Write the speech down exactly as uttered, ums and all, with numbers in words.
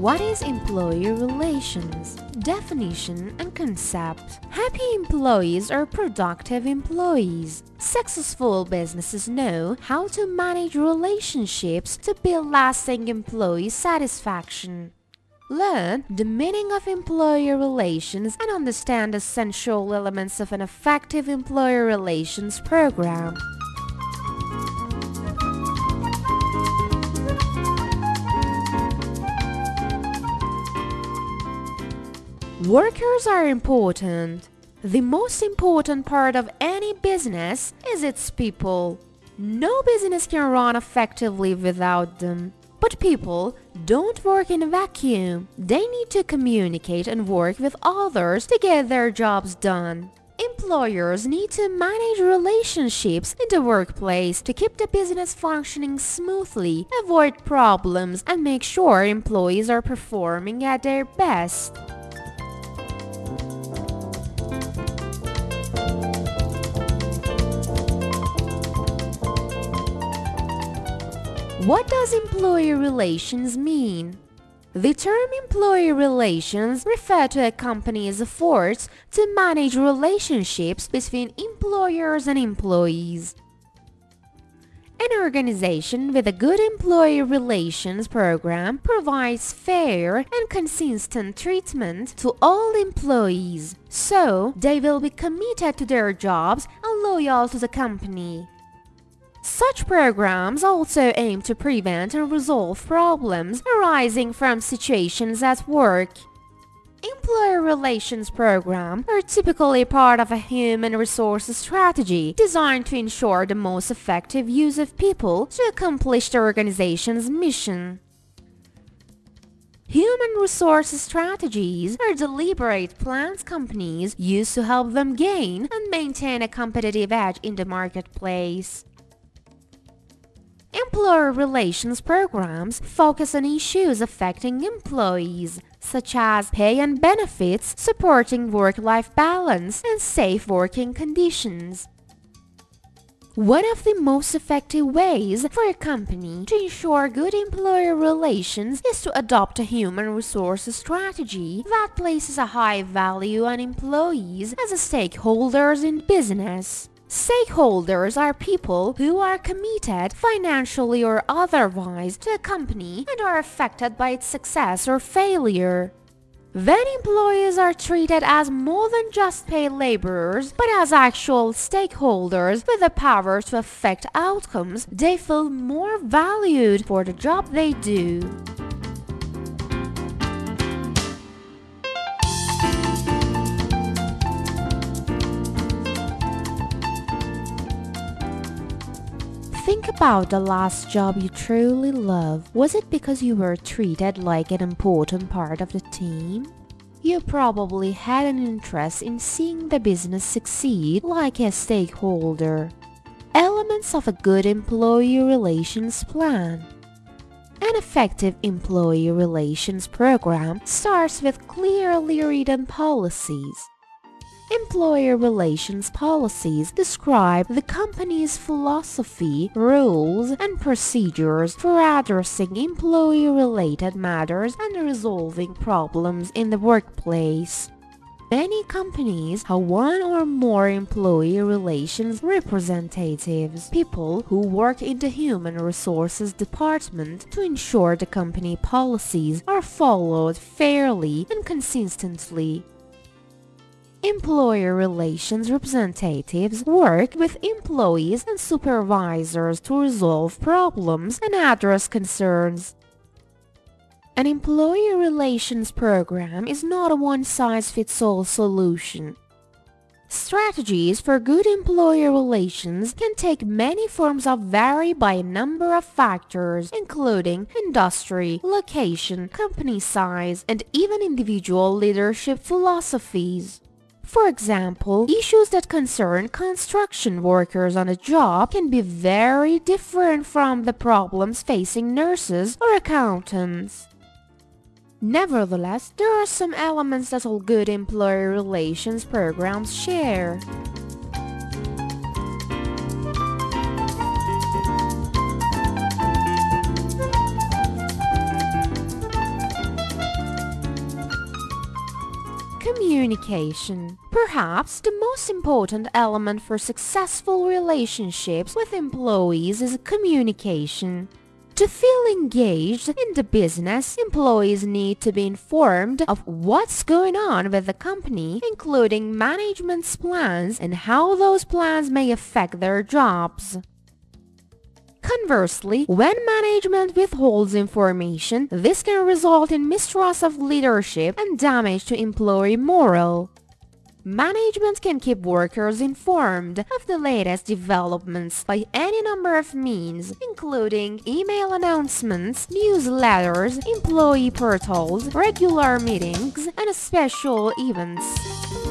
What is employee relations? Definition and concept. Happy employees are productive employees. Successful businesses know how to manage relationships to build lasting employee satisfaction. Learn the meaning of employee relations and understand essential elements of an effective employee relations program. Workers are important. The most important part of any business is its people. No business can run effectively without them. But people don't work in a vacuum. They need to communicate and work with others to get their jobs done. Employers need to manage relationships in the workplace to keep the business functioning smoothly, avoid problems, and make sure employees are performing at their best. What does employee relations mean? The term employee relations refers to a company's efforts to manage relationships between employers and employees. An organization with a good employee relations program provides fair and consistent treatment to all employees, so they will be committed to their jobs and loyal to the company. Such programs also aim to prevent and resolve problems arising from situations at work. Employee relations programs are typically part of a human resources strategy designed to ensure the most effective use of people to accomplish the organization's mission. Human resources strategies are deliberate plans companies use to help them gain and maintain a competitive edge in the marketplace. Employer relations programs focus on issues affecting employees, such as pay and benefits, supporting work-life balance, and safe working conditions. One of the most effective ways for a company to ensure good employer relations is to adopt a human resources strategy that places a high value on employees as stakeholders in business. Stakeholders are people who are committed financially or otherwise to a company and are affected by its success or failure. When employees are treated as more than just paid laborers, but as actual stakeholders with the power to affect outcomes, they feel more valued for the job they do. Think about the last job you truly love. Was it because you were treated like an important part of the team? You probably had an interest in seeing the business succeed like a stakeholder. Elements of a good employee relations plan. An effective employee relations program starts with clearly written policies. Employer relations policies describe the company's philosophy, rules, and procedures for addressing employee-related matters and resolving problems in the workplace. Many companies have one or more employee relations representatives, people who work in the human resources department to ensure the company policies are followed fairly and consistently. Employer relations representatives work with employees and supervisors to resolve problems and address concerns. An employee relations program is not a one-size-fits-all solution. Strategies for good employee relations can take many forms that vary by a number of factors, including industry, location, company size, and even individual leadership philosophies. For example, issues that concern construction workers on a job can be very different from the problems facing nurses or accountants. Nevertheless, there are some elements that all good employee relations programs share. Communication. Perhaps the most important element for successful relationships with employees is communication. To feel engaged in the business, employees need to be informed of what's going on with the company, including management's plans and how those plans may affect their jobs. Conversely, when management withholds information, this can result in mistrust of leadership and damage to employee morale. Management can keep workers informed of the latest developments by any number of means, including email announcements, newsletters, employee portals, regular meetings, and special events.